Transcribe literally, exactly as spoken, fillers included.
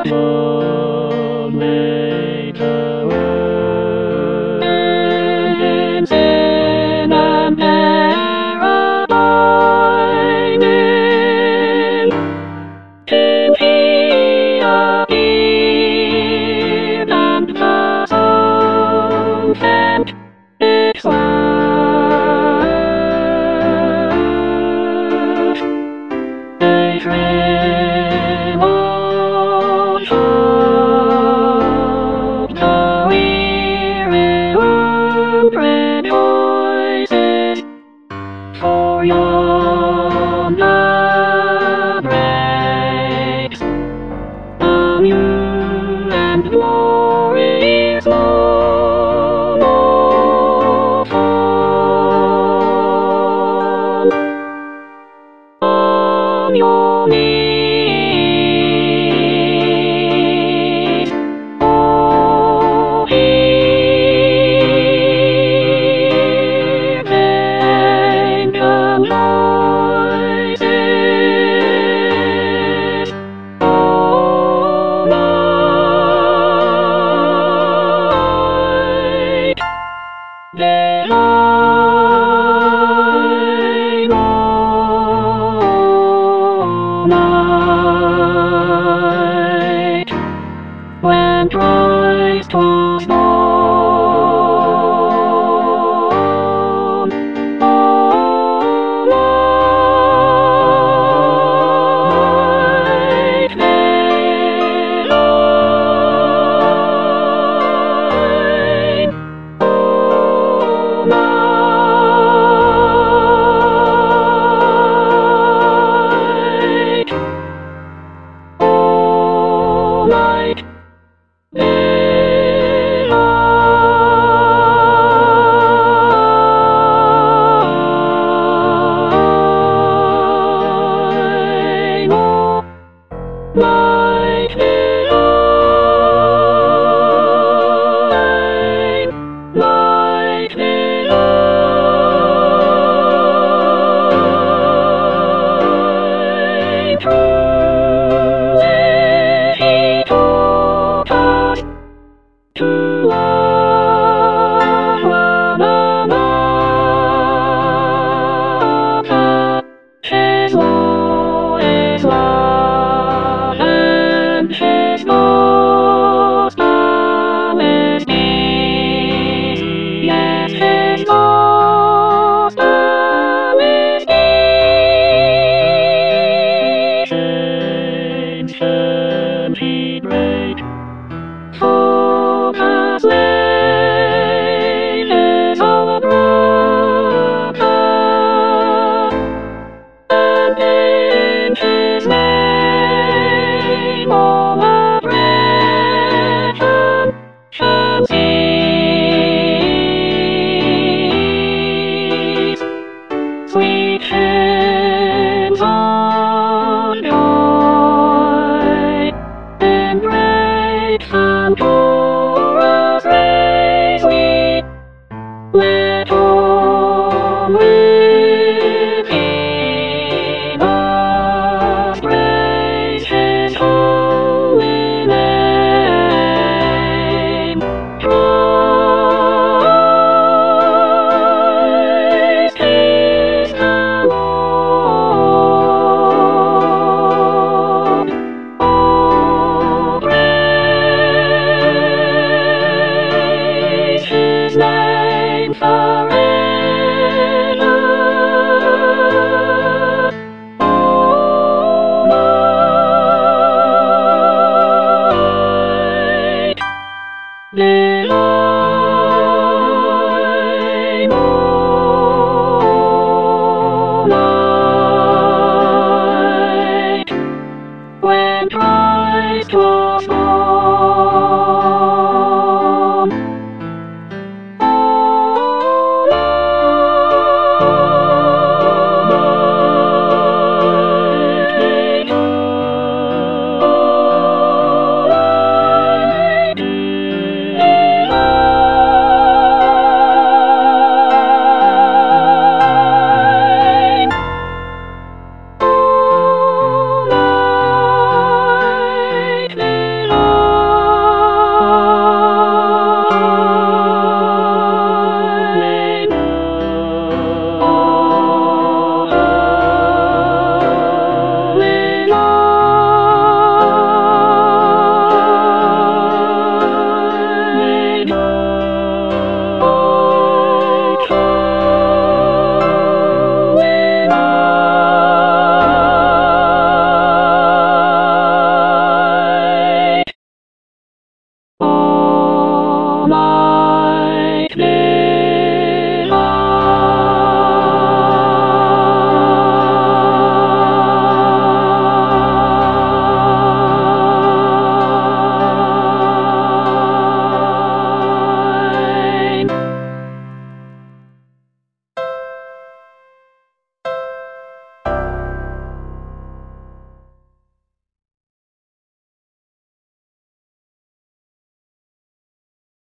Lord made the world in sin and error binding, till he appeared and the soul felt its life. A thrill of hope, the weary world rejoices, for yonder breaks a new and glorious dawn of fall. On your knees, oh, hear the angel voices all night. They lie all night when Christ was born. All night they lie all night. All night they lie. All night they lie. Night they lie. Truly he taught us to love one another. His law is love.